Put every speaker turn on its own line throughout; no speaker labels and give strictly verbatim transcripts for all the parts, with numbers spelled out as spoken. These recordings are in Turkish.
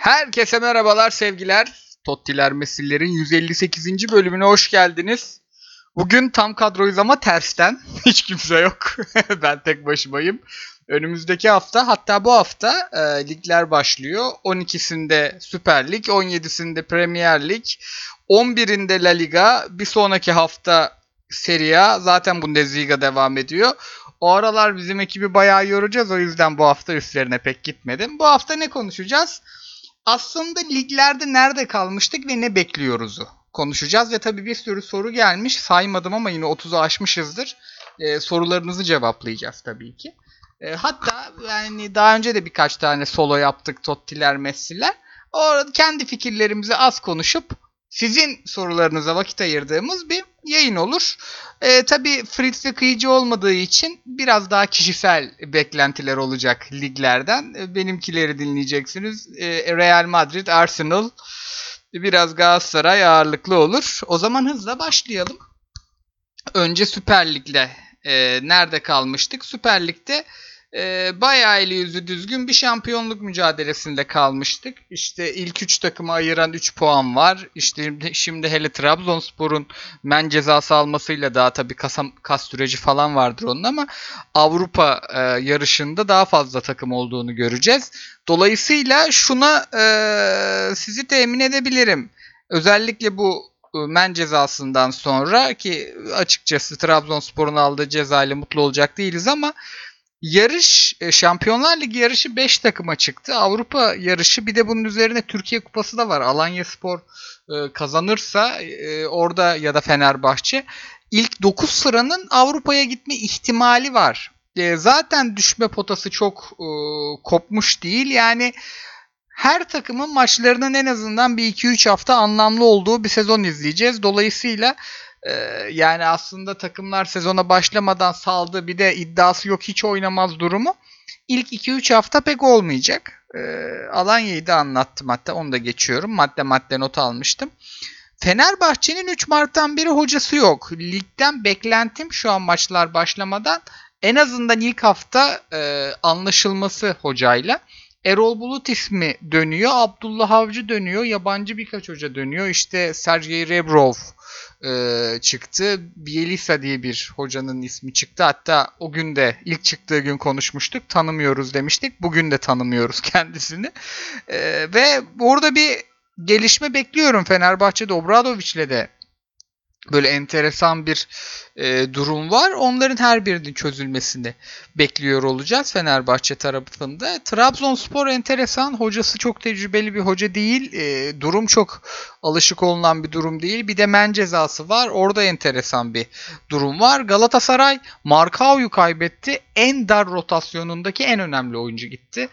Herkese merhabalar, sevgiler. Tottiler Mesillerin yüz elli sekizinci bölümüne hoş geldiniz. Bugün tam kadroyuz ama tersten. Hiç kimse yok. Ben tek başımayım. Önümüzdeki hafta, hatta bu hafta e, ligler başlıyor. on ikisinde Süper Lig, on yedisinde Premier Lig, on birinde La Liga, bir sonraki hafta Serie A, zaten Bundesliga devam ediyor. O aralar bizim ekibi bayağı yoracağız, o yüzden bu hafta üstlerine pek gitmedim. Bu hafta ne konuşacağız? Aslında liglerde nerede kalmıştık ve ne bekliyoruzu konuşacağız ve tabii bir sürü soru gelmiş. Saymadım ama yine otuzu aşmışızdır. Ee, sorularınızı cevaplayacağız tabii ki. Ee, hatta yani daha önce de birkaç tane solo yaptık, Tottiler, Messi'ler. Orada kendi fikirlerimizi az konuşup sizin sorularınıza vakit ayırdığımız bir yayın olur. Ee, tabii Fritz ve kıyıcı olmadığı için biraz daha kişisel beklentiler olacak liglerden. Ee, benimkileri dinleyeceksiniz. Ee, Real Madrid, Arsenal, biraz Galatasaray ağırlıklı olur. O zaman hızla başlayalım. Önce Süper Lig'le e, nerede kalmıştık? Süper Lig'de e, bayağı eli yüzü düzgün bir şampiyonluk mücadelesinde kalmıştık. İşte ilk üç takımı ayıran üç puan var. İşte şimdi hele Trabzonspor'un men cezası almasıyla daha tabii kas, kas süreci falan vardır onun, ama Avrupa e, yarışında daha fazla takım olduğunu göreceğiz. Dolayısıyla şuna e, sizi temin edebilirim. Özellikle bu men cezasından sonra, ki açıkçası Trabzonspor'un aldığı cezayla mutlu olacak değiliz, ama yarış, Şampiyonlar Ligi yarışı beş takıma çıktı. Avrupa yarışı, bir de bunun üzerine Türkiye Kupası da var. Alanyaspor kazanırsa orada, ya da Fenerbahçe, ilk dokuz sıranın Avrupa'ya gitme ihtimali var. Zaten düşme potası çok kopmuş değil. Yani her takımın maçlarının en azından bir iki üç hafta anlamlı olduğu bir sezon izleyeceğiz. Dolayısıyla e, yani aslında takımlar sezona başlamadan saldı, bir de iddiası yok hiç oynamaz durumu İlk iki üç hafta pek olmayacak. E, Alanya'yı da anlattım, hatta onu da geçiyorum. Madde madde not almıştım. Fenerbahçe'nin üç Mart'tan beri hocası yok. Ligden beklentim şu an maçlar başlamadan en azından ilk hafta e, anlaşılması hocayla. Erol Bulut ismi dönüyor. Abdullah Avcı dönüyor. Yabancı birkaç hoca dönüyor. İşte Sergey Rebrov e, çıktı. Bielisa diye bir hocanın ismi çıktı. Hatta o gün de, ilk çıktığı gün konuşmuştuk. Tanımıyoruz demiştik. Bugün de tanımıyoruz kendisini. E, ve orada bir gelişme bekliyorum. Fenerbahçe'de Obradoviç'le de böyle enteresan bir e, durum var. Onların her birinin çözülmesini bekliyor olacağız Fenerbahçe tarafında. Trabzonspor enteresan. Hocası çok tecrübeli bir hoca değil. E, durum çok alışık olunan bir durum değil. Bir de men cezası var. Orada enteresan bir durum var. Galatasaray Markao'yu kaybetti. En dar rotasyonundaki en önemli oyuncu gitti.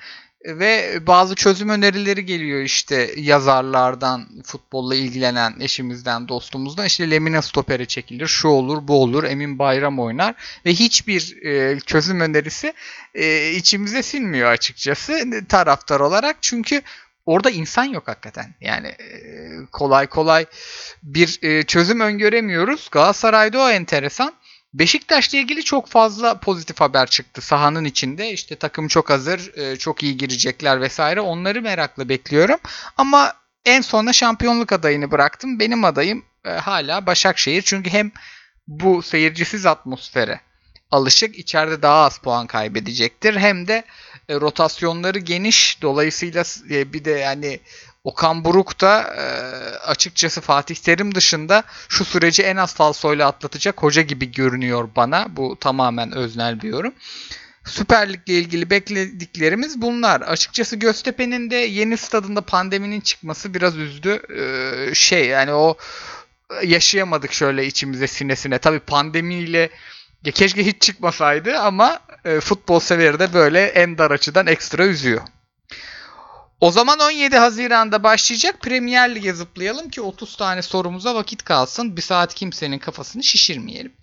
Ve bazı çözüm önerileri geliyor işte yazarlardan, futbolla ilgilenen eşimizden, dostumuzdan. İşte Lemina stopere çekilir, şu olur, bu olur, Emin Bayram oynar ve hiçbir e, çözüm önerisi e, içimize sinmiyor açıkçası taraftar olarak. Çünkü orada insan yok hakikaten. Yani e, kolay kolay bir e, çözüm öngöremiyoruz. Galatasaray'da o enteresan. Beşiktaş'la ilgili çok fazla pozitif haber çıktı sahanın içinde. İşte takım çok hazır, çok iyi girecekler vesaire. Onları merakla bekliyorum. Ama en sona şampiyonluk adayını bıraktım. Benim adayım hala Başakşehir. Çünkü hem bu seyircisiz atmosfere alışık, içeride daha az puan kaybedecektir. Hem de rotasyonları geniş. Dolayısıyla bir de yani Okan Buruk da e, açıkçası Fatih Terim dışında şu süreci en az falsoyla atlatacak hoca gibi görünüyor bana. Bu tamamen öznel bir yorum. Süper Lig'le ilgili beklediklerimiz bunlar. Açıkçası Göztepe'nin de yeni stadında pandeminin çıkması biraz üzdü. Ee, şey yani o yaşayamadık şöyle içimize sinesine. Tabii pandemiyle ya keşke hiç çıkmasaydı, ama e, futbol severi de böyle en dar açıdan ekstra üzüyor. O zaman on yedi Haziran'da başlayacak Premier Lig'e zıplayalım ki otuz tane sorumuza vakit kalsın. Bir saat kimsenin kafasını şişirmeyelim.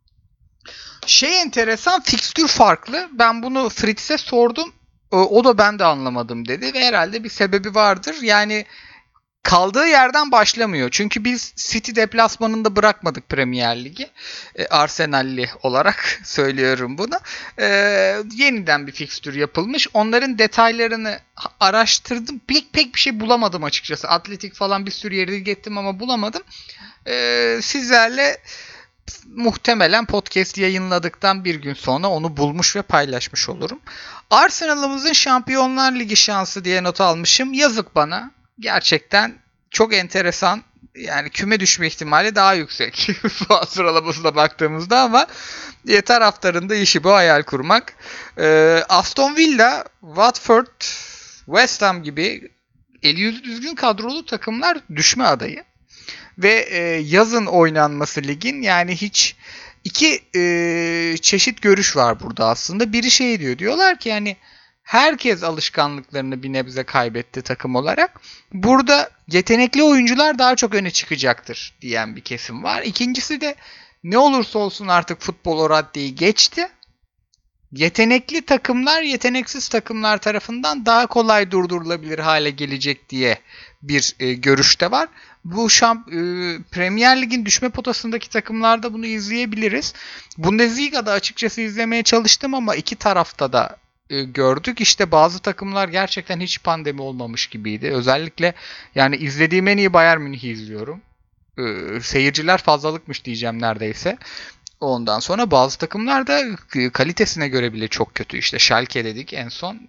Şey enteresan, fikstür farklı. Ben bunu Fritz'e sordum. O da ben de anlamadım dedi ve herhalde bir sebebi vardır. Yani kaldığı yerden başlamıyor. Çünkü biz City deplasmanında bırakmadık Premier Ligi. E, Arsenalli olarak söylüyorum bunu. E, yeniden bir fikstür yapılmış. Onların detaylarını araştırdım. Pek pek bir şey bulamadım açıkçası. Atletik falan bir sürü yere gittim ama bulamadım. E, sizlerle muhtemelen podcast yayınladıktan bir gün sonra onu bulmuş ve paylaşmış olurum. Arsenal'ımızın Şampiyonlar Ligi şansı diye not almışım. Yazık bana. Gerçekten çok enteresan. Yani küme düşme ihtimali daha yüksek puan sıralamasına baktığımızda ama diye taraftarın da işi bu, hayal kurmak. Ee, Aston Villa, Watford, West Ham gibi eli yüzü düzgün kadrolu takımlar düşme adayı. Ve e, yazın oynanması ligin, yani hiç iki e, çeşit görüş var burada aslında. Biri şey diyor, diyorlar ki yani herkes alışkanlıklarını bir nebze kaybetti takım olarak. Burada yetenekli oyuncular daha çok öne çıkacaktır diyen bir kesim var. İkincisi de ne olursa olsun artık futbol o raddeyi geçti. Yetenekli takımlar yeteneksiz takımlar tarafından daha kolay durdurulabilir hale gelecek diye bir e, görüşte var. Bu şamp e, Premier Lig'in düşme potasındaki takımlarda bunu izleyebiliriz. Bundesliga'da açıkçası izlemeye çalıştım ama iki tarafta da e, gördük. İşte bazı takımlar gerçekten hiç pandemi olmamış gibiydi. Özellikle yani izlediğim en iyi Bayern Münih'i izliyorum. E, seyirciler fazlalıkmış diyeceğim neredeyse. Ondan sonra bazı takımlar da kalitesine göre bile çok kötü. İşte Schalke dedik en son.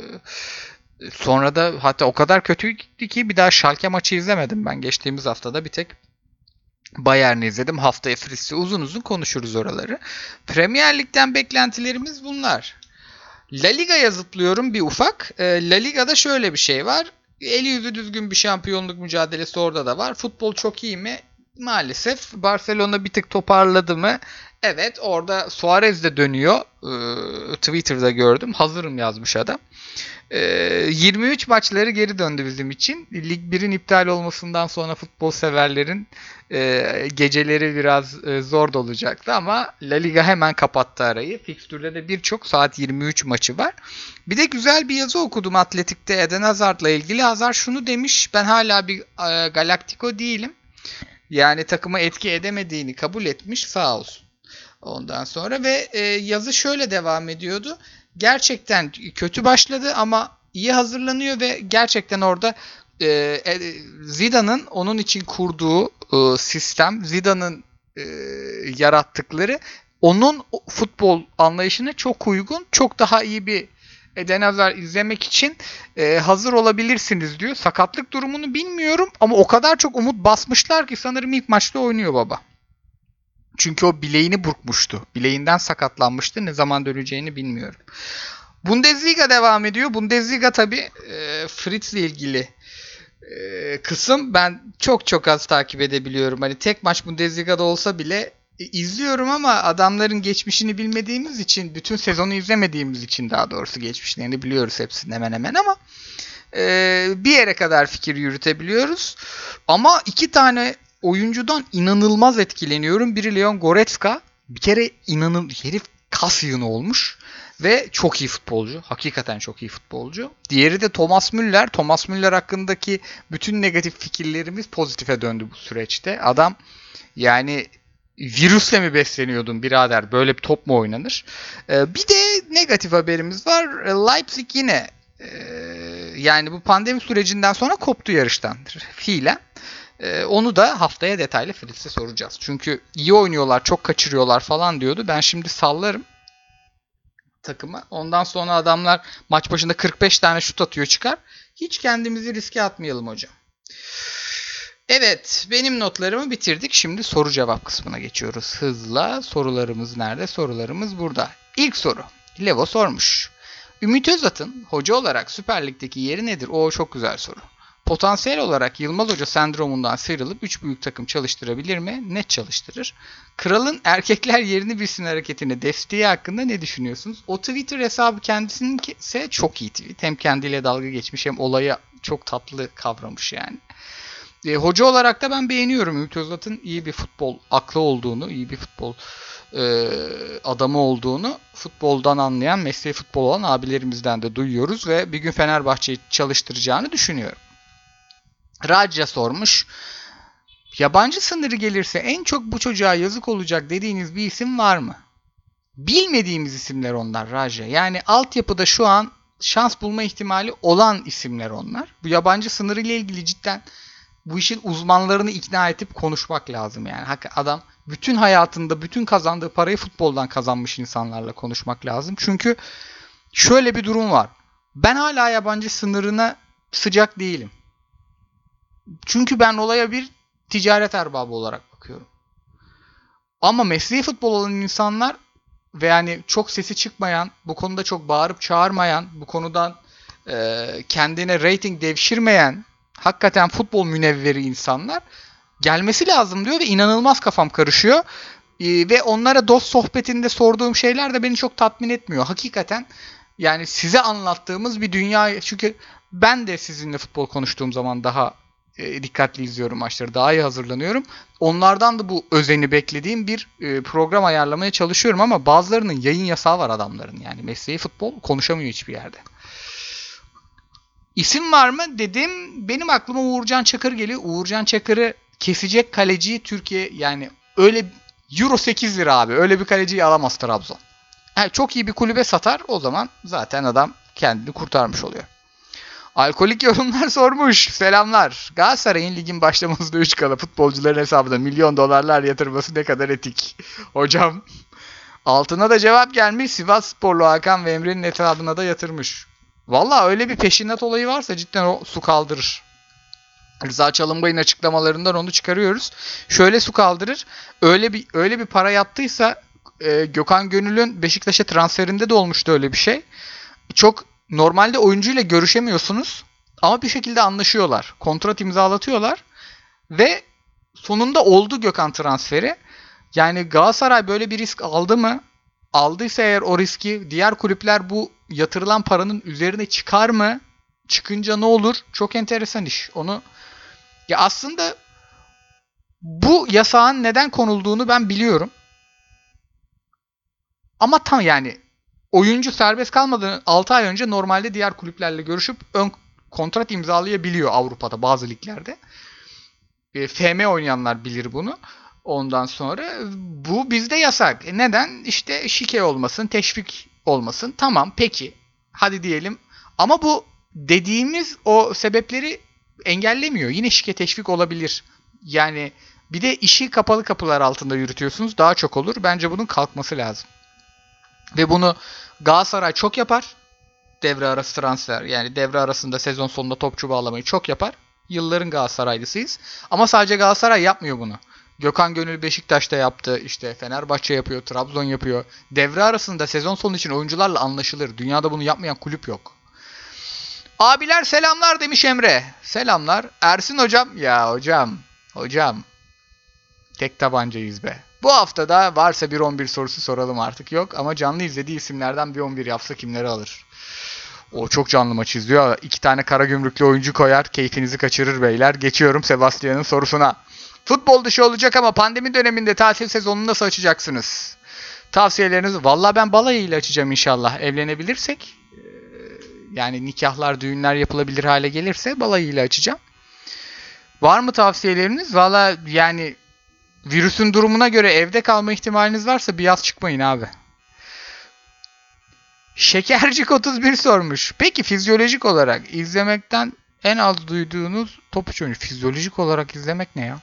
Sonra da hatta o kadar kötüydü ki bir daha Schalke maçı izlemedim ben. Geçtiğimiz haftada bir tek Bayern'i izledim. Haftaya Fritz'i uzun uzun konuşuruz oraları. Premier Lig'den beklentilerimiz bunlar. La Liga'ya zıplıyorum bir ufak. La Liga'da şöyle bir şey var. Eli yüzü düzgün bir şampiyonluk mücadelesi orada da var. Futbol çok iyi mi? Maalesef. Barcelona bir tık toparladı mı? Evet, orada Suarez de dönüyor. Ee, Twitter'da gördüm. Hazırım yazmış adam. Ee, yirmi üç maçları geri döndü bizim için. Lig birin iptal olmasından sonra futbol severlerin e, geceleri biraz e, zor da olacaktı ama La Liga hemen kapattı arayı. Fikstürde de birçok saat yirmi üç maçı var. Bir de güzel bir yazı okudum Atletik'te Eden Hazard'la ilgili. Hazard şunu demiş: ben hala bir e, Galactico değilim. Yani takıma etki edemediğini kabul etmiş, sağ olsun. Ondan sonra ve e, yazı şöyle devam ediyordu. Gerçekten kötü başladı ama iyi hazırlanıyor ve gerçekten orada e, e, Zidane'ın onun için kurduğu e, sistem, Zidane'ın e, yarattıkları onun futbol anlayışına çok uygun, çok daha iyi bir Eden Hazard izlemek için e, hazır olabilirsiniz diyor. Sakatlık durumunu bilmiyorum ama o kadar çok umut basmışlar ki sanırım ilk maçta oynuyor baba. Çünkü o bileğini burkmuştu. Bileğinden sakatlanmıştı. Ne zaman döneceğini bilmiyorum. Bundesliga devam ediyor. Bundesliga tabii e, Fritz'le ilgili e, kısım ben çok çok az takip edebiliyorum. Hani tek maç Bundesliga'da olsa bile e, izliyorum ama adamların geçmişini bilmediğimiz için, bütün sezonu izlemediğimiz için daha doğrusu geçmişlerini biliyoruz hepsini hemen hemen ama e, bir yere kadar fikir yürütebiliyoruz. Ama iki tane oyuncudan inanılmaz etkileniyorum. Biri Leon Goretzka. Bir kere inanın herif kas yığını olmuş. Ve çok iyi futbolcu. Hakikaten çok iyi futbolcu. Diğeri de Thomas Müller. Thomas Müller hakkındaki bütün negatif fikirlerimiz pozitife döndü bu süreçte. Adam yani virüsle mi besleniyordun birader? Böyle bir top mu oynanır? Ee, bir de negatif haberimiz var. Leipzig yine e, yani bu pandemi sürecinden sonra koptu yarıştan. Fiilen. Ee, onu da haftaya detaylı Fritz'e soracağız. Çünkü iyi oynuyorlar, çok kaçırıyorlar falan diyordu. Ben şimdi sallarım takımı. Ondan sonra adamlar maç başında kırk beş tane şut atıyor çıkar. Hiç kendimizi riske atmayalım hocam. Evet, benim notlarımı bitirdik. Şimdi soru cevap kısmına geçiyoruz. Hızla sorularımız nerede? Sorularımız burada. İlk soru. Levo sormuş. Ümit Özat'ın hoca olarak Süper Lig'deki yeri nedir? O çok güzel soru. Potansiyel olarak Yılmaz Hoca sendromundan sıyrılıp üç büyük takım çalıştırabilir mi? Net çalıştırır. Kralın erkekler yerini bilsin hareketini desteği hakkında ne düşünüyorsunuz? O Twitter hesabı kendisinin ise çok iyi tweet. Hem kendiyle dalga geçmiş hem olayı çok tatlı kavramış yani. E, hoca olarak da ben beğeniyorum Ümit Özat'ın iyi bir futbol aklı olduğunu, iyi bir futbol e, adamı olduğunu futboldan anlayan, mesleği futbol olan abilerimizden de duyuyoruz ve bir gün Fenerbahçe'yi çalıştıracağını düşünüyorum. Raja sormuş. Yabancı sınırı gelirse en çok bu çocuğa yazık olacak dediğiniz bir isim var mı? Bilmediğimiz isimler onlar Raja. Yani altyapıda şu an şans bulma ihtimali olan isimler onlar. Bu yabancı sınırı ile ilgili cidden bu işin uzmanlarını ikna edip konuşmak lazım yani. Adam bütün hayatında bütün kazandığı parayı futboldan kazanmış insanlarla konuşmak lazım. Çünkü şöyle bir durum var. Ben hala yabancı sınırına sıcak değilim. Çünkü ben olaya bir ticaret erbabı olarak bakıyorum. Ama mesleği futbol olan insanlar ve yani çok sesi çıkmayan, bu konuda çok bağırıp çağırmayan, bu konudan e, kendine rating devşirmeyen, hakikaten futbol münevveri insanlar gelmesi lazım diyor ve inanılmaz kafam karışıyor. E, ve onlara dost sohbetinde sorduğum şeyler de beni çok tatmin etmiyor. Hakikaten yani size anlattığımız bir dünya, çünkü ben de sizinle futbol konuştuğum zaman daha e, dikkatli izliyorum maçları, daha iyi hazırlanıyorum. Onlardan da bu özeni beklediğim bir e, program ayarlamaya çalışıyorum ama bazılarının yayın yasağı var adamların. Yani mesleği futbol, konuşamıyor hiçbir yerde. İsim var mı dedim. Benim aklıma Uğurcan Çakır geliyor. Uğurcan Çakır'ı kesecek kaleciyi Türkiye, yani öyle Euro sekiz lira abi. Öyle bir kaleciyi alamaz Trabzon. Yani çok iyi bir kulübe satar, o zaman zaten adam kendini kurtarmış oluyor. Alkolik yorumlar sormuş. Selamlar. Galatasaray'ın ligin başlamasında üç kala futbolcuların hesabına milyon dolarlar yatırması ne kadar etik? Hocam. Altına da cevap gelmiş. Sivas Sporlu Hakan ve Emre'nin hesabına da yatırmış. Valla öyle bir peşinat olayı varsa cidden o su kaldırır. Rıza Çalınbay'ın açıklamalarından onu çıkarıyoruz. Şöyle su kaldırır. Öyle bir öyle bir para yattıysa e, Gökhan Gönül'ün Beşiktaş'a transferinde de olmuştu öyle bir şey. Çok normalde oyuncuyla görüşemiyorsunuz ama bir şekilde anlaşıyorlar. Kontrat imzalatıyorlar ve sonunda oldu Gökhan transferi. Yani Galatasaray böyle bir risk aldı mı? Aldıysa eğer o riski diğer kulüpler bu yatırılan paranın üzerine çıkar mı? Çıkınca ne olur? Çok enteresan iş. Onu ya aslında bu yasağın neden konulduğunu ben biliyorum. Ama tam yani oyuncu serbest kalmadan altı ay önce normalde diğer kulüplerle görüşüp ön kontrat imzalayabiliyor Avrupa'da bazı liglerde. E, F M oynayanlar bilir bunu. Ondan sonra bu bizde yasak. E neden? İşte şike olmasın, teşvik olmasın. Tamam peki. Hadi diyelim. Ama bu dediğimiz o sebepleri engellemiyor. Yine şike teşvik olabilir. Yani bir de işi kapalı kapılar altında yürütüyorsunuz. Daha çok olur. Bence bunun kalkması lazım. Ve bunu Galatasaray çok yapar. Devre arası transfer, yani devre arasında sezon sonunda topçu bağlamayı çok yapar. Yılların Galatasaraylısıyız. Ama sadece Galatasaray yapmıyor bunu. Gökhan Gönül Beşiktaş'ta yaptı. İşte Fenerbahçe yapıyor. Trabzon yapıyor. Devre arasında sezon sonu için oyuncularla anlaşılır. Dünyada bunu yapmayan kulüp yok. Abiler selamlar demiş Emre. Selamlar. Ersin hocam. Ya hocam. Hocam. Tek tabancayız be. Bu hafta da varsa bir on bir sorusu soralım artık. Yok ama canlı izlediği isimlerden bir on bir yapsa kimleri alır? O çok canlı maç izliyor. İki tane Karagümrüklü oyuncu koyar. Keyfinizi kaçırır beyler. Geçiyorum Sebastian'ın sorusuna. Futbol dışı olacak ama pandemi döneminde tatil sezonunu nasıl açacaksınız? Tavsiyeleriniz? Valla ben balayı ile açacağım inşallah. Evlenebilirsek. Yani nikahlar, düğünler yapılabilir hale gelirse balayı ile açacağım. Var mı tavsiyeleriniz? Valla yani virüsün durumuna göre evde kalma ihtimaliniz varsa bir yaz çıkmayın abi. Şekercik otuz bir sormuş. Peki fizyolojik olarak izlemekten en az duyduğunuz topuç oyuncu. Fizyolojik olarak izlemek ne ya?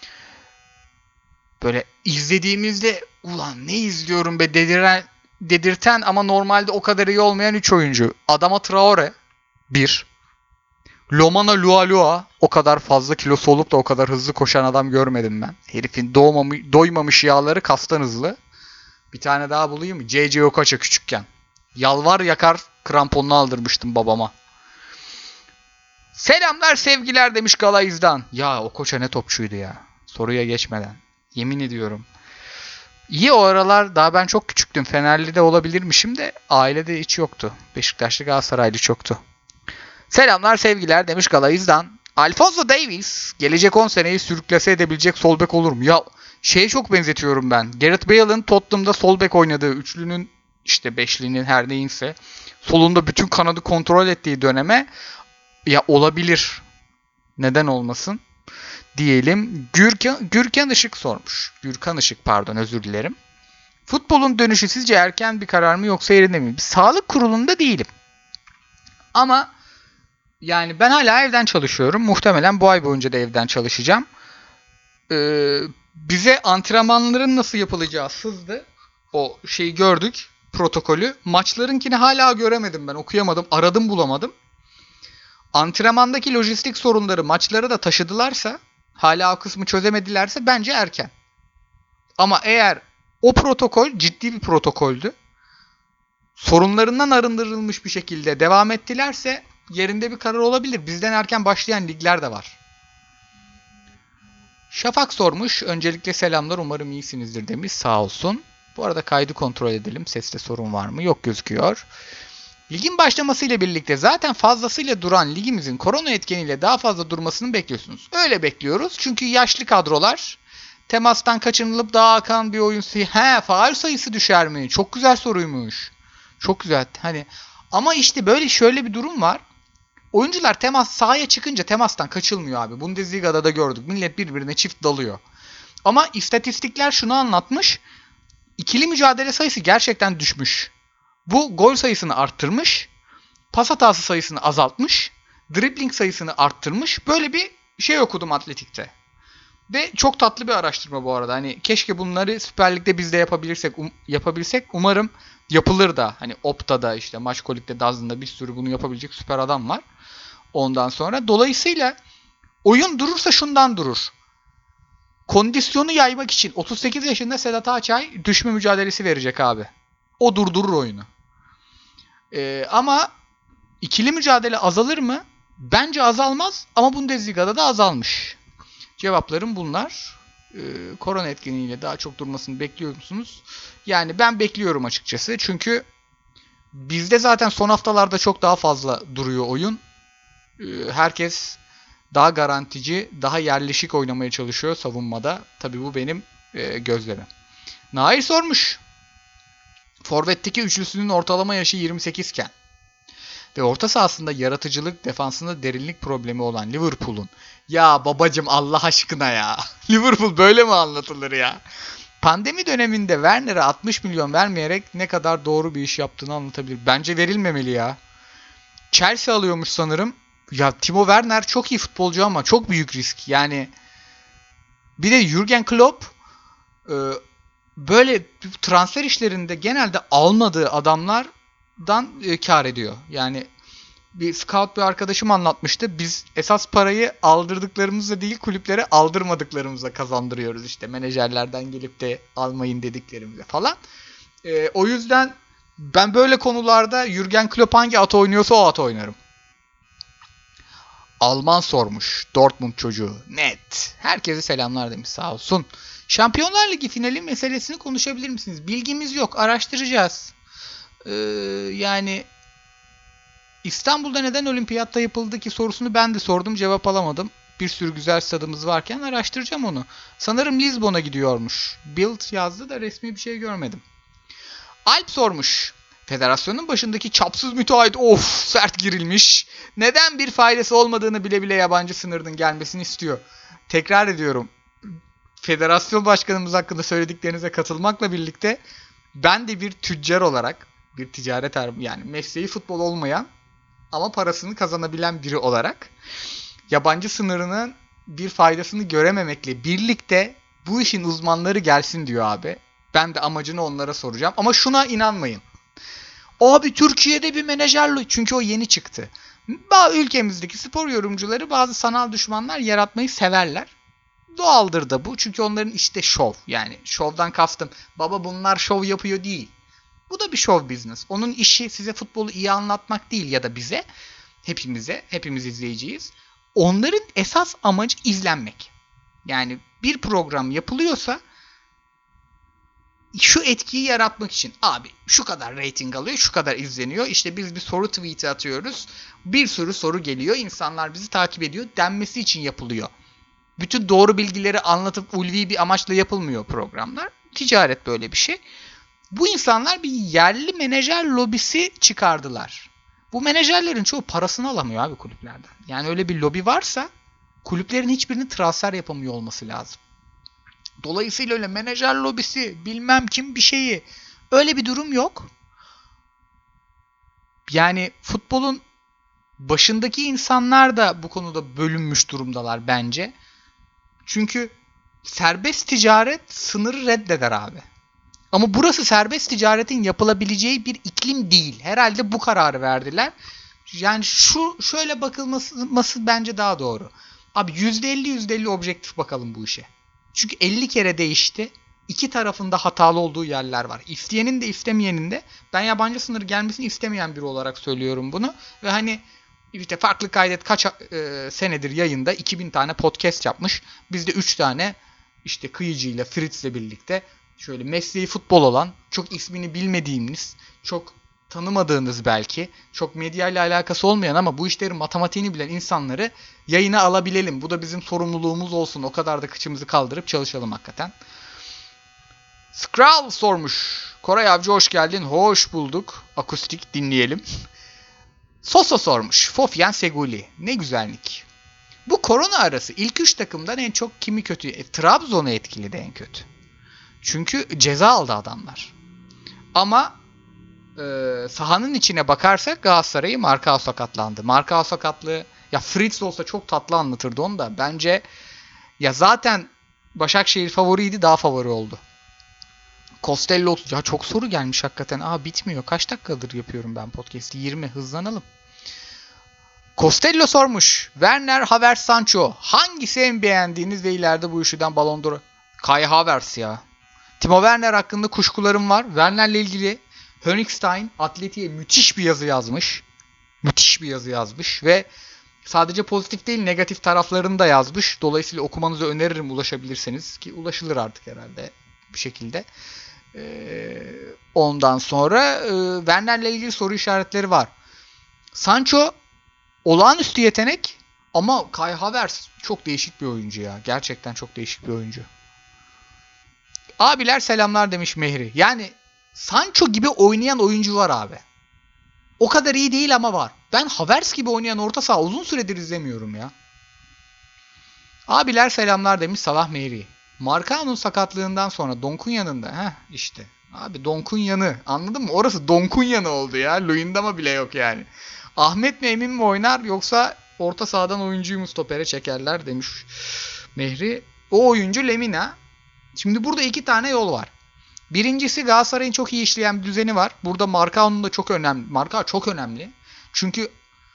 Böyle izlediğimizde ulan ne izliyorum be dediren, dedirten ama normalde o kadar iyi olmayan üç oyuncu. Adama Traore bir. Lomana Lualua, o kadar fazla kilosu olup da o kadar hızlı koşan adam görmedim ben. Herifin doğmamış, doymamış yağları kastan hızlı. Bir tane daha bulayım mı? C C Okaça küçükken. Yalvar yakar kramponunu aldırmıştım babama. Selamlar sevgiler demiş Galayiz'dan. Ya o koça ne topçuydu ya. Soruya geçmeden. Yemin ediyorum. İyi o aralar, daha ben çok küçüktüm. Fenerli de olabilirmişim de ailede hiç yoktu. Beşiktaşlı Galatasaraylı çoktu. Selamlar sevgiler demiş Galayiz'dan. Alphonso Davies gelecek on seneyi sürüklese edebilecek sol bek olur mu? Ya şeye çok benzetiyorum ben. Gareth Bale'ın Tottenham'da sol bek oynadığı, üçlünün işte beşlinin her neyinse solunda bütün kanadı kontrol ettiği döneme ya olabilir. Neden olmasın? Diyelim. Gürkan, Gürkan Işık sormuş. Gürkan Işık pardon özür dilerim. Futbolun dönüşü sizce erken bir karar mı yoksa yerinde mi? Sağlık kurulunda değilim. Ama yani ben hala evden çalışıyorum. Muhtemelen bu ay boyunca da evden çalışacağım. Ee, bize antrenmanların nasıl yapılacağı sızdı. O şeyi gördük. Protokolü. Maçlarınkini hala göremedim ben. Okuyamadım. Aradım bulamadım. Antrenmandaki lojistik sorunları maçlara da taşıdılarsa, hala o kısmı çözemedilerse bence erken. Ama eğer o protokol ciddi bir protokoldü, sorunlarından arındırılmış bir şekilde devam ettilerse yerinde bir karar olabilir. Bizden erken başlayan ligler de var. Şafak sormuş. Öncelikle selamlar. Umarım iyisinizdir demiş. Sağ olsun. Bu arada kaydı kontrol edelim. Seste sorun var mı? Yok gözüküyor. Ligin başlamasıyla birlikte zaten fazlasıyla duran ligimizin korona etkeniyle daha fazla durmasını bekliyorsunuz. Öyle bekliyoruz. Çünkü yaşlı kadrolar temastan kaçınılıp daha akan bir oyun. He, faul sayısı düşer mi? Çok güzel soruymuş. Çok güzel. Hani ama işte böyle şöyle bir durum var. Oyuncular temas sahaya çıkınca temastan kaçılmıyor abi. Bundesliga'da da gördük. Millet birbirine çift dalıyor. Ama istatistikler şunu anlatmış. İkili mücadele sayısı gerçekten düşmüş. Bu gol sayısını arttırmış. Pas hatası sayısını azaltmış. Dribbling sayısını arttırmış. Böyle bir şey okudum atletikte. Ve çok tatlı bir araştırma bu arada. Hani keşke bunları Süper Lig'de biz de yapabilirsek, um, yapabilsek. Umarım yapılır da. Hani Opta'da işte Maçkolik'te, Dazlı'nda bir sürü bunu yapabilecek süper adam var. Ondan sonra. Dolayısıyla oyun durursa şundan durur. Kondisyonu yaymak için otuz sekiz yaşında Sedat Ağaçay düşme mücadelesi verecek abi. O durdurur oyunu. Ee, ama ikili mücadele azalır mı? Bence azalmaz ama Bundesliga'da da azalmış. Cevaplarım bunlar. Ee, korona etkeniyle daha çok durmasını bekliyor musunuz? Yani ben bekliyorum açıkçası. Çünkü bizde zaten son haftalarda çok daha fazla duruyor oyun. Ee, herkes daha garantici, daha yerleşik oynamaya çalışıyor savunmada. Tabii bu benim e, gözlemim. Nail sormuş. Forvet'teki üçlüsünün ortalama yaşı yirmi sekiz iken ve orta sahasında yaratıcılık, defansında derinlik problemi olan Liverpool'un, ya babacım Allah aşkına ya, Liverpool böyle mi anlatılır ya? Pandemi döneminde Werner'e altmış milyon vermeyerek ne kadar doğru bir iş yaptığını anlatabilir. Bence verilmemeli ya. Chelsea alıyormuş sanırım. Ya Timo Werner çok iyi futbolcu ama çok büyük risk. Yani bir de Jürgen Klopp e, böyle transfer işlerinde genelde almadığı adamlardan e, kar ediyor. Yani bir scout bir arkadaşım anlatmıştı. Biz esas parayı aldırdıklarımızla değil kulüplere aldırmadıklarımızla kazandırıyoruz işte. Menajerlerden gelip de almayın dediklerimize falan. E, o yüzden ben böyle konularda Jürgen Klopp hangi at oynuyorsa o at oynarım. Alman sormuş. Dortmund çocuğu. Net. Herkese selamlar demiş sağ olsun. Şampiyonlar Ligi finali meselesini konuşabilir misiniz? Bilgimiz yok. Araştıracağız. Ee, yani İstanbul'da neden olimpiyatta yapıldı ki sorusunu ben de sordum. Cevap alamadım. Bir sürü güzel stadımız varken araştıracağım onu. Sanırım Lizbon'a gidiyormuş. Bild yazdı da resmi bir şey görmedim. Alp sormuş. Federasyonun başındaki çapsız müteahhit of sert girilmiş. Neden bir faydası olmadığını bile bile yabancı sınırının gelmesini istiyor. Tekrar ediyorum. Federasyon başkanımız hakkında söylediklerinize katılmakla birlikte ben de bir tüccar olarak bir ticaret er yani mesleği futbol olmayan ama parasını kazanabilen biri olarak yabancı sınırının bir faydasını görememekle birlikte bu işin uzmanları gelsin diyor abi. Ben de amacını onlara soracağım. Ama şuna inanmayın. Abi Türkiye'de bir menajerlik. Çünkü o yeni çıktı. Bazı ülkemizdeki spor yorumcuları bazı sanal düşmanlar yaratmayı severler. Doğaldır da bu. Çünkü onların işte şov. Yani şovdan kastım. Baba bunlar şov yapıyor değil. Bu da bir şov business. Onun işi size futbolu iyi anlatmak değil ya da bize. Hepimize. Hepimiz izleyiciyiz. Onların esas amacı izlenmek. Yani bir program yapılıyorsa şu etkiyi yaratmak için abi şu kadar rating alıyor, şu kadar izleniyor. İşte biz bir soru tweet'i atıyoruz. Bir sürü soru geliyor. İnsanlar bizi takip ediyor denmesi için yapılıyor. Bütün doğru bilgileri anlatıp ulvi bir amaçla yapılmıyor programlar. Ticaret böyle bir şey. Bu insanlar bir yerli menajer lobisi çıkardılar. Bu menajerlerin çoğu parasını alamıyor abi kulüplerden. Yani öyle bir lobi varsa kulüplerin hiçbirinin transfer yapamıyor olması lazım. Dolayısıyla öyle menajer lobisi bilmem kim bir şeyi öyle bir durum yok. Yani futbolun başındaki insanlar da bu konuda bölünmüş durumdalar bence. Çünkü serbest ticaret sınırı reddeder abi. Ama burası serbest ticaretin yapılabileceği bir iklim değil. Herhalde bu kararı verdiler. Yani şu şöyle bakılması bence daha doğru. Abi yüzde elli yüzde elli objektif bakalım bu işe. Çünkü elli kere değişti. İki tarafında hatalı olduğu yerler var. İsteyenin de istemeyenin de. Ben yabancı sınır gelmesini istemeyen biri olarak söylüyorum bunu. Ve hani işte farklı kaydet kaç e, senedir yayında iki bin tane podcast yapmış. Biz de üç tane işte Kıyıcı'yla Fritz'le birlikte şöyle mesleği futbol olan, çok ismini bilmediğiniz, çok tanımadığınız belki, çok medyayla alakası olmayan ama bu işlerin matematiğini bilen insanları yayına alabilelim. Bu da bizim sorumluluğumuz olsun. O kadar da kıçımızı kaldırıp çalışalım hakikaten. Skral sormuş. Koray Avcı hoş geldin. Hoş bulduk. Akustik dinleyelim. Soso sormuş. Fofyan Seguli. Ne güzellik. Bu korona arası ilk üç takımdan en çok kimi kötü? E, Trabzon'u etkiledi en kötü. Çünkü ceza aldı adamlar. Ama e, sahanın içine bakarsak Galatasaray'ı Markao sakatlandı. Markao sakatlığı ya Fritz olsa çok tatlı anlatırdı onu da. Bence ya zaten Başakşehir favoriydi, daha favori oldu. Costello ya çok soru gelmiş hakikaten. Aa bitmiyor. Kaç dakikadır yapıyorum ben podcast'i? yirmi. Hızlanalım. Costello sormuş. Werner, Havertz, Sancho. Hangisi en beğendiğiniz ve ileride bu üçlüden Ballon d'Or? Kai Havertz ya. Timo Werner hakkında kuşkularım var. Werner'le ilgili Honigstein Atletik'e müthiş bir yazı yazmış. Müthiş bir yazı yazmış ve sadece pozitif değil negatif taraflarını da yazmış. Dolayısıyla okumanızı öneririm ulaşabilirseniz ki ulaşılır artık herhalde bir şekilde. Ee, ondan sonra e, Werner'le ilgili soru işaretleri var. Sancho olağanüstü yetenek ama Kai Havertz çok değişik bir oyuncu ya. Gerçekten çok değişik bir oyuncu. Abiler selamlar demiş Mehri. Yani Sancho gibi oynayan oyuncu var abi. O kadar iyi değil ama var. Ben Havertz gibi oynayan orta saha uzun süredir izlemiyorum ya. Abiler selamlar demiş Salah Mehri. Marcao'nun sakatlığından sonra Donkunya'nın da heh işte. Abi Donkunyan'ı anladın mı? Orası Donkunyan'ı oldu ya. Luyendama bile yok yani. Ahmet mi Emin mi oynar yoksa orta sahadan oyuncuyu mu stopere çekerler demiş Mehri. O oyuncu Lemina. Şimdi burada iki tane yol var. Birincisi Galatasaray'ın çok iyi işleyen bir düzeni var. Burada Marcao'nun da çok önemli. Marcao çok önemli. Çünkü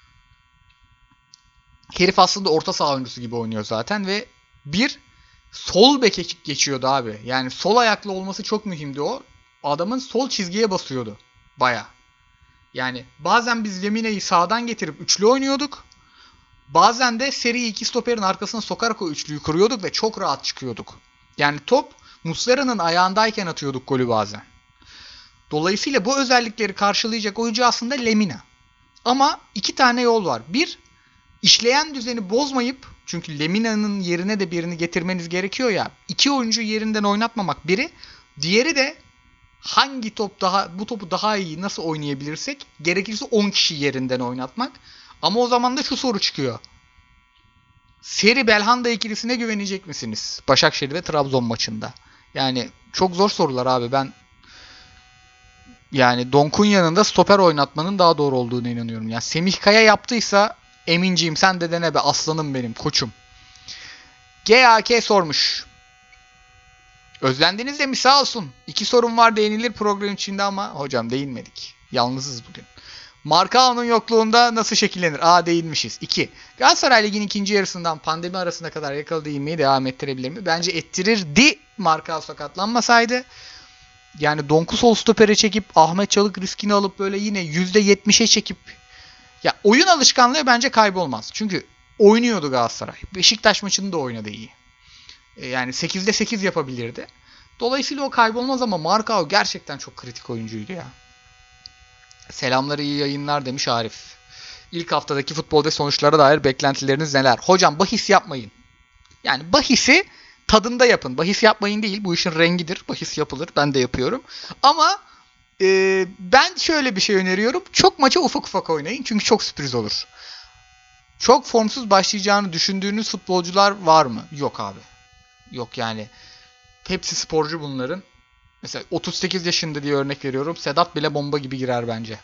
herif aslında orta saha oyuncusu gibi oynuyor zaten ve bir sol beke geçiyordu abi. Yani sol ayaklı olması çok mühimdi o. Adamın sol çizgiye basıyordu. Baya. Yani bazen biz Lemina'yı sağdan getirip üçlü oynuyorduk. Bazen de seri iki stoperin arkasına sokarak o üçlüyü kuruyorduk ve çok rahat çıkıyorduk. Yani top Muslera'nın ayağındayken atıyorduk golü bazen. Dolayısıyla bu özellikleri karşılayacak oyuncu aslında Lemina. Ama iki tane yol var. Bir, işleyen düzeni bozmayıp, çünkü Lemina'nın yerine de birini getirmeniz gerekiyor ya. İki oyuncu yerinden oynatmamak biri. Diğeri de hangi top daha bu topu daha iyi nasıl oynayabilirsek gerekirse on kişi yerinden oynatmak. Ama o zaman da şu soru çıkıyor. Seri Belhanda ikilisine güvenecek misiniz? Başakşehir ve Trabzon maçında. Yani çok zor sorular abi. Ben yani Donkunya'nın da stoper oynatmanın daha doğru olduğuna inanıyorum. Yani Semih Kaya yaptıysa eminciyim, sen de dene be aslanım benim koçum. G A K sormuş. Özlendiniz de mi sağ olsun. İki sorun var değinilir program içinde ama hocam değinmedik. Yalnızız bugün. Marcao'nun yokluğunda nasıl şekillenir? Aa değinmişiz. İki. Galatasaray Ligi'nin ikinci yarısından pandemi arasına kadar yakalı değinmeyi devam ettirebilir mi? Bence ettirirdi Marcao sakatlanmasaydı. Yani Donku sol stopere çekip Ahmet Çalık riskini alıp böyle yine yüzde yetmişe çekip ya oyun alışkanlığı bence kaybolmaz. Çünkü oynuyordu Galatasaray. Beşiktaş maçını da oynadı iyi. Yani sekizde sekiz yapabilirdi. Dolayısıyla o kaybolmaz ama Marcao gerçekten çok kritik oyuncuydu ya. Selamlar iyi yayınlar demiş Arif. İlk haftadaki futbolda sonuçlara dair beklentileriniz neler? Hocam bahis yapmayın. Yani bahisi tadında yapın. Bahis yapmayın değil. Bu işin rengidir. Bahis yapılır. Ben de yapıyorum. Ama e, ben şöyle bir şey öneriyorum. Çok maça ufak ufak oynayın. Çünkü çok sürpriz olur. Çok formsuz başlayacağını düşündüğünüz futbolcular var mı? Yok abi. Yok yani. Hepsi sporcu bunların. Mesela otuz sekiz yaşında diye örnek veriyorum. Sedat bile bomba gibi girer bence.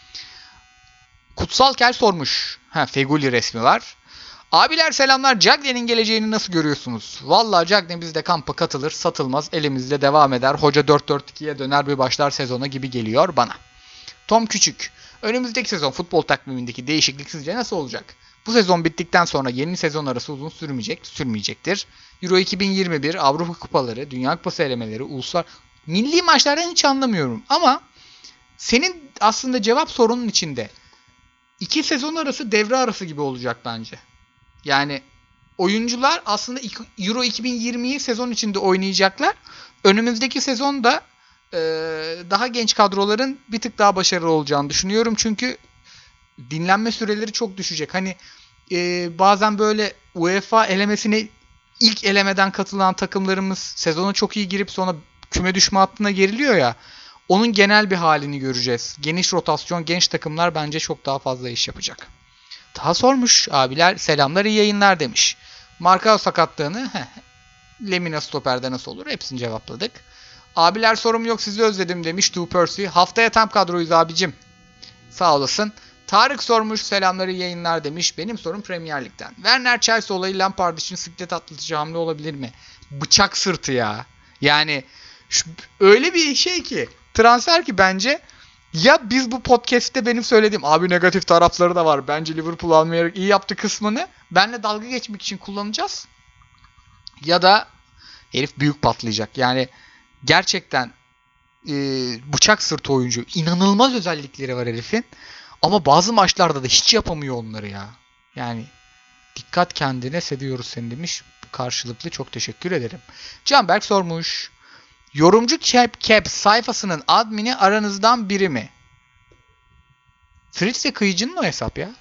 Kutsal Kel sormuş. Ha, Feguli resmi var. Abiler selamlar. Cagney'in geleceğini nasıl görüyorsunuz? Vallahi Cagney bizde kampa katılır, satılmaz, elimizde devam eder. Hoca dört dört ikiye döner bir başlar sezona gibi geliyor bana. Tom Küçük. Önümüzdeki sezon futbol takvimindeki değişiklik sizce nasıl olacak? Bu sezon bittikten sonra yeni sezon arası uzun sürmeyecek, sürmeyecektir. Euro iki bin yirmi bir, Avrupa Kupaları, Dünya Kupası elemeleri, uluslar milli maçlardan hiç anlamıyorum. Ama senin aslında cevap sorunun içinde. İki sezon arası devre arası gibi olacak bence. Yani oyuncular aslında Euro iki bin yirmiyi sezon içinde oynayacaklar. Önümüzdeki sezonda e, daha genç kadroların bir tık daha başarılı olacağını düşünüyorum. Çünkü dinlenme süreleri çok düşecek. Hani e, bazen böyle UEFA elemesine ilk elemeden katılan takımlarımız sezona çok iyi girip sonra küme düşme hattına geriliyor ya. Onun genel bir halini göreceğiz. Geniş rotasyon, genç takımlar bence çok daha fazla iş yapacak. Daha sormuş abiler selamlar iyi yayınlar demiş. Marka sakatlığını heh, Lemina stoperde nasıl olur? Hepsini cevapladık. Abiler sorum yok sizi özledim demiş Stu Percy. Haftaya tam kadroyuz abicim. Sağ olasın. Tarık sormuş selamları iyi yayınlar demiş. Benim sorum Premier Lig'den. Werner Chelsea olayı Lampard için siklet atlatıcı hamle olabilir mi? Bıçak sırtı ya. Yani şu, öyle bir şey ki transfer ki bence ya biz bu podcast'te benim söylediğim abi negatif tarafları da var. Bence Liverpool almayarak iyi yaptı kısmını benle dalga geçmek için kullanacağız. Ya da herif büyük patlayacak. Yani gerçekten e, bıçak sırtı oyuncu. İnanılmaz özellikleri var herifin. Ama bazı maçlarda da hiç yapamıyor onları ya. Yani dikkat kendine seviyoruz seni demiş. Karşılıklı çok teşekkür ederim. Canberk sormuş. Yorumcu Cap Cap sayfasının admini aranızdan biri mi? Fritz'e kıyıcının o hesap ya.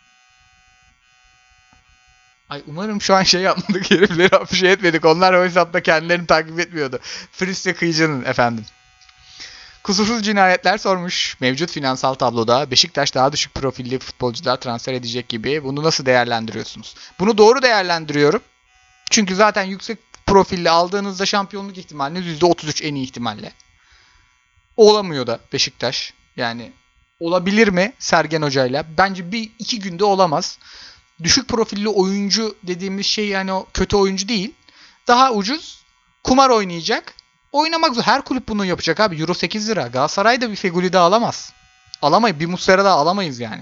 Ay umarım şu an şey yapmadık herifleri bir şey etmedik. Onlar o hesapta kendilerini takip etmiyordu. Fritz'e kıyıcının efendim. Kusursuz cinayetler sormuş. Mevcut finansal tabloda Beşiktaş daha düşük profilli futbolcular transfer edecek gibi. Bunu nasıl değerlendiriyorsunuz? Bunu doğru değerlendiriyorum. Çünkü zaten yüksek profilli aldığınızda şampiyonluk ihtimaliniz yüzde otuz üç en iyi ihtimalle. Olamıyor da Beşiktaş. Yani olabilir mi Sergen Hoca'yla? Bence bir iki günde olamaz. Düşük profilli oyuncu dediğimiz şey yani o kötü oyuncu değil. Daha ucuz. Kumar oynayacak. Oynamak zor. Her kulüp bunu yapacak abi. Euro sekiz lira. Galatasaray da bir Feguli daha alamaz. Alamayız. Bir Muslera daha alamayız yani.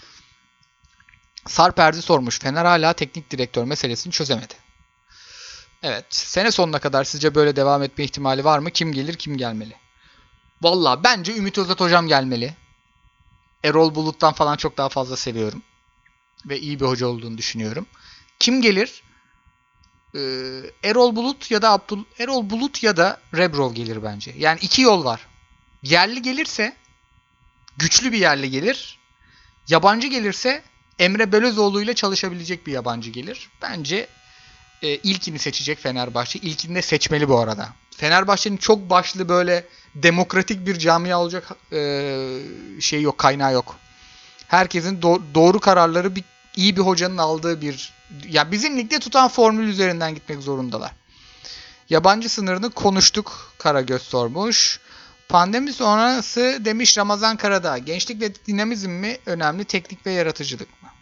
Sarp Erzi sormuş. Fener hala teknik direktör meselesini çözemedi. Evet. Sene sonuna kadar sizce böyle devam etme ihtimali var mı? Kim gelir kim gelmeli? Valla bence Ümit Özat hocam gelmeli. Erol Bulut'tan falan çok daha fazla seviyorum. Ve iyi bir hoca olduğunu düşünüyorum. Kim gelir? Ee, Erol Bulut ya da Abdul Erol Bulut ya da Rebrov gelir bence. Yani iki yol var. Yerli gelirse güçlü bir yerli gelir. Yabancı gelirse Emre Belözoğlu ile çalışabilecek bir yabancı gelir. Bence e, ilkini seçecek Fenerbahçe. İlkini de seçmeli bu arada. Fenerbahçe'nin çok başlı böyle demokratik bir camia olacak e, şey yok, kaynağı yok. Herkesin do- doğru kararları bir iyi bir hocanın aldığı bir ya bizim ligde tutan formül üzerinden gitmek zorundalar. Yabancı sınırını konuştuk. Karagöz sormuş. Pandemi sonrası demiş Ramazan Karadağ. Gençlik ve dinamizm mi önemli, teknik ve yaratıcılık mı?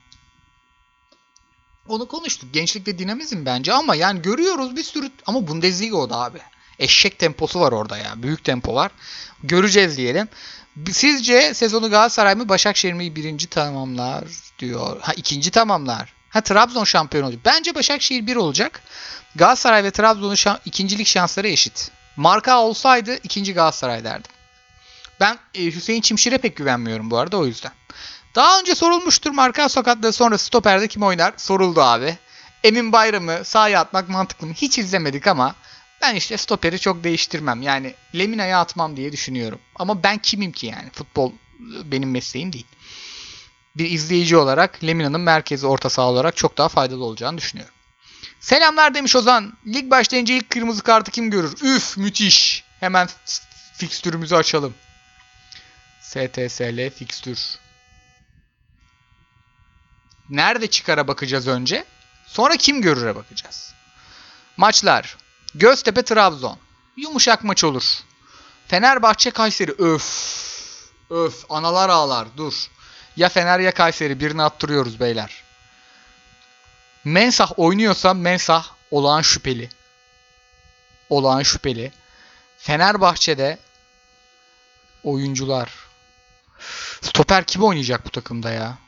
Onu konuştuk. Gençlik ve dinamizm bence ama yani görüyoruz bir sürü ama Bundesliga o da abi. Eşek temposu var orada ya. Büyük tempo var. Göreceğiz diyelim. Sizce sezonu Galatasaray mı Başakşehir mi birinci tamamlar diyor. Ha ikinci tamamlar. Ha Trabzon şampiyon olacak. Bence Başakşehir bir olacak. Galatasaray ve Trabzon'un şan, ikincilik şansları eşit. Marka olsaydı ikinci Galatasaray derdim. Ben e, Hüseyin Çimşir'e pek güvenmiyorum bu arada o yüzden. Daha önce sorulmuştur marka sakatlığı sonra stoperde kim oynar? Soruldu abi. Emin Bayram'ı sahaya atmak mantıklı mı? Hiç izlemedik ama ben işte stoperi çok değiştirmem. Yani Lemina'ya atmam diye düşünüyorum. Ama ben kimim ki yani? Futbol benim mesleğim değil. Bir izleyici olarak Lemina'nın merkezi orta saha olarak çok daha faydalı olacağını düşünüyorum. Selamlar demiş Ozan. Lig başlayınca ilk kırmızı kartı kim görür? Üf müthiş. Hemen fikstürümüzü açalım. S T S L fikstür. Nerede çıkara bakacağız önce. Sonra kim görüre bakacağız. Maçlar. Göztepe Trabzon. Yumuşak maç olur. Fenerbahçe Kayseri. Öf. Öf. Analar ağlar. Dur. Ya Fener ya Kayseri. Birini attırıyoruz beyler. Mensah oynuyorsa Mensah olağan şüpheli. Olağan şüpheli. Fenerbahçe'de oyuncular. Stoper kim oynayacak bu takımda ya?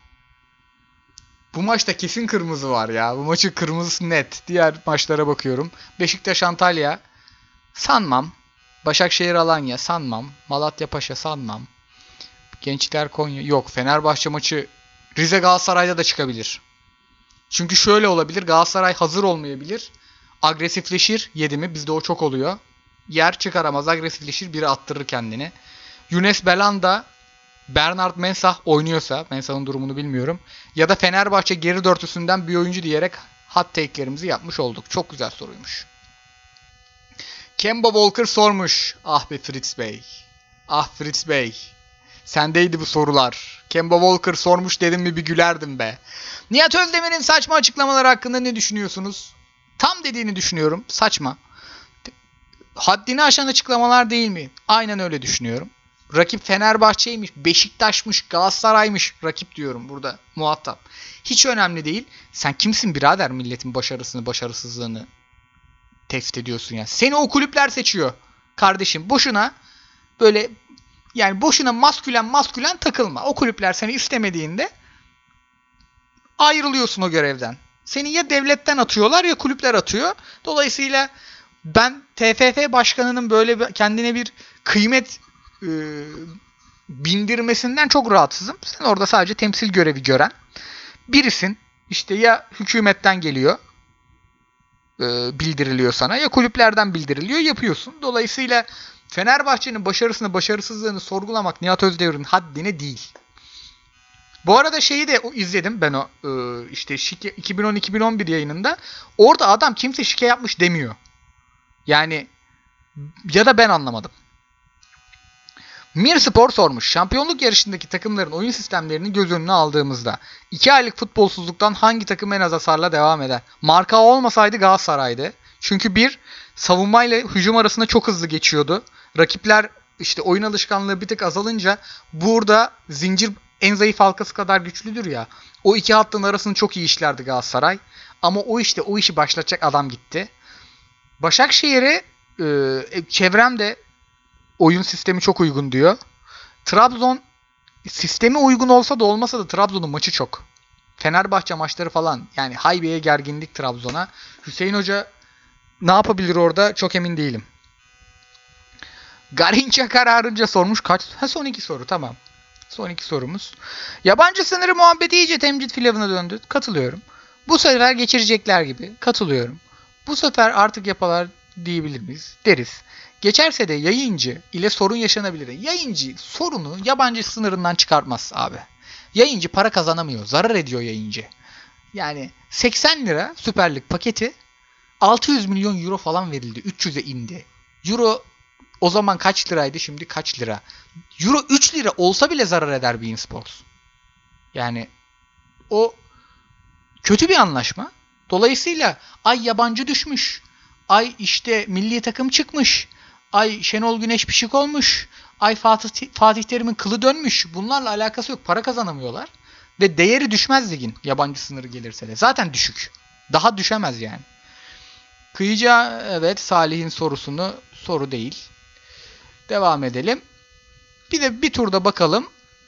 Bu maçta kesin kırmızı var ya. Bu maçın kırmızısı net. Diğer maçlara bakıyorum. Beşiktaş Antalya sanmam. Başakşehir Alanya sanmam. Malatya Paşa sanmam. Gençler Konya yok. Fenerbahçe maçı Rize Galatasaray'da da çıkabilir. Çünkü şöyle olabilir. Galatasaray hazır olmayabilir. Agresifleşir. Yedi mi? Bizde o çok oluyor. Yer çıkaramaz. Agresifleşir. Biri attırır kendini. Younes Belhanda Bernard Mensah oynuyorsa, Mensah'ın durumunu bilmiyorum. Ya da Fenerbahçe geri dörtlüsünden bir oyuncu diyerek hot take'lerimizi yapmış olduk. Çok güzel soruymuş. Kemba Walker sormuş. Ah be Fritz Bey. Ah Fritz Bey. Sendeydi bu sorular. Kemba Walker sormuş dedim mi bir gülerdim be. Nihat Özdemir'in saçma açıklamaları hakkında ne düşünüyorsunuz? Tam dediğini düşünüyorum. Saçma. Haddini aşan açıklamalar değil mi? Aynen öyle düşünüyorum. Rakip Fenerbahçe'ymiş, Beşiktaş'mış, Galatasaray'mış. Rakip diyorum burada muhatap. Hiç önemli değil. Sen kimsin birader milletin başarısını, başarısızlığını tespit ediyorsun ya. Seni o kulüpler seçiyor. Kardeşim boşuna böyle yani boşuna maskülen maskülen takılma. O kulüpler seni istemediğinde ayrılıyorsun o görevden. Seni ya devletten atıyorlar ya kulüpler atıyor. Dolayısıyla ben T F F başkanının böyle kendine bir kıymet e, bindirmesinden çok rahatsızım. Sen orada sadece temsil görevi gören birisin. İşte ya hükümetten geliyor e, bildiriliyor sana ya kulüplerden bildiriliyor yapıyorsun. Dolayısıyla Fenerbahçe'nin başarısını başarısızlığını sorgulamak Nihat Özdemir'in haddine değil. Bu arada şeyi de izledim ben o e, işte şike, iki bin on iki bin on bir yayınında. Orada adam kimse şike yapmış demiyor. Yani ya da ben anlamadım. Mirspor sormuş. Şampiyonluk yarışındaki takımların oyun sistemlerini göz önüne aldığımızda iki aylık futbolsuzluktan hangi takım en az hasarla devam eder? Marka olmasaydı Galatasaray'dı. Çünkü bir savunmayla hücum arasında çok hızlı geçiyordu. Rakipler işte oyun alışkanlığı bir tık azalınca burada zincir en zayıf halkası kadar güçlüdür ya. O iki hattın arasını çok iyi işlerdi Galatasaray. Ama o işte o işi başlatacak adam gitti. Başakşehir'e e, çevremde oyun sistemi çok uygun diyor. Trabzon sistemi uygun olsa da olmasa da Trabzon'un maçı çok. Fenerbahçe maçları falan yani haybeye gerginlik Trabzon'a. Hüseyin Hoca ne yapabilir orada çok emin değilim. Garinca kararınca sormuş kaç? Ha son iki soru tamam. Son iki sorumuz. Yabancı sınırı muhabbeti iyice temcit filavına döndü. Katılıyorum. Bu sefer geçirecekler gibi. Katılıyorum. Bu sefer artık yapalar diyebilir miyiz? Deriz. Geçerse de yayıncı ile sorun yaşanabilir. Yayıncı sorunu yabancı sınırından çıkartmaz abi. Yayıncı para kazanamıyor. Zarar ediyor yayıncı. Yani seksen lira Süper Lig paketi altı yüz milyon euro falan verildi. üç yüze indi. Euro o zaman kaç liraydı şimdi kaç lira? Euro üç lira olsa bile zarar eder beIN Sports. Yani o kötü bir anlaşma. Dolayısıyla ay yabancı düşmüş. Ay işte milli takım çıkmış. Ay Şenol Güneş pişik olmuş. Ay Fatih, Fatih Terim'in kılı dönmüş. Bunlarla alakası yok. Para kazanamıyorlar. Ve değeri düşmez ligin yabancı sınırı gelirse de. Zaten düşük. Daha düşemez yani. Kıyıca evet Salih'in sorusunu soru değil. Devam edelim. Bir de bir turda bakalım.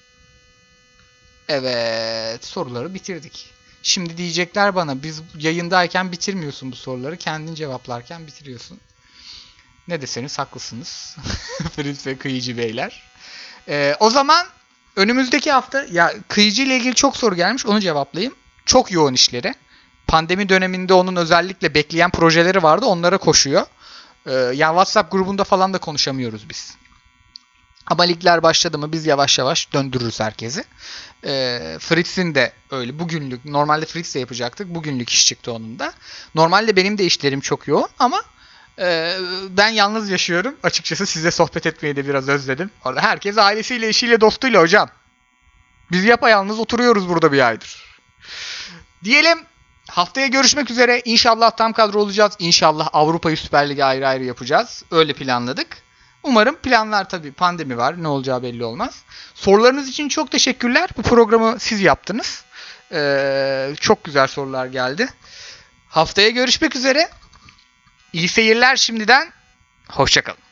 Evet soruları bitirdik. Şimdi diyecekler bana biz yayındayken bitirmiyorsun bu soruları. Kendin cevaplarken bitiriyorsun. Ne deseniz haklısınız. Fritz ve Kıyıcı Beyler. Ee, o zaman önümüzdeki hafta ya Kıyıcı ile ilgili çok soru gelmiş onu cevaplayayım. Çok yoğun işleri. Pandemi döneminde onun özellikle bekleyen projeleri vardı. Onlara koşuyor. Ee, yani WhatsApp grubunda falan da konuşamıyoruz biz. Ama ligler başladı mı biz yavaş yavaş döndürürüz herkesi. E, Fritz'in de öyle bugünlük normalde Fritz'le yapacaktık. Bugünlük iş çıktı onun da. Normalde benim de işlerim çok yoğun ama e, ben yalnız yaşıyorum. Açıkçası size sohbet etmeyi de biraz özledim. Herkes ailesiyle, eşiyle, dostuyla hocam. Biz yapayalnız oturuyoruz burada bir aydır. Diyelim haftaya görüşmek üzere. İnşallah tam kadro olacağız. İnşallah Avrupa'yı Süper Lig'i ayrı ayrı yapacağız. Öyle planladık. Umarım planlar tabii pandemi var. Ne olacağı belli olmaz. Sorularınız için çok teşekkürler. Bu programı siz yaptınız. Ee, çok güzel sorular geldi. Haftaya görüşmek üzere. İyi seyirler şimdiden. Hoşça kalın.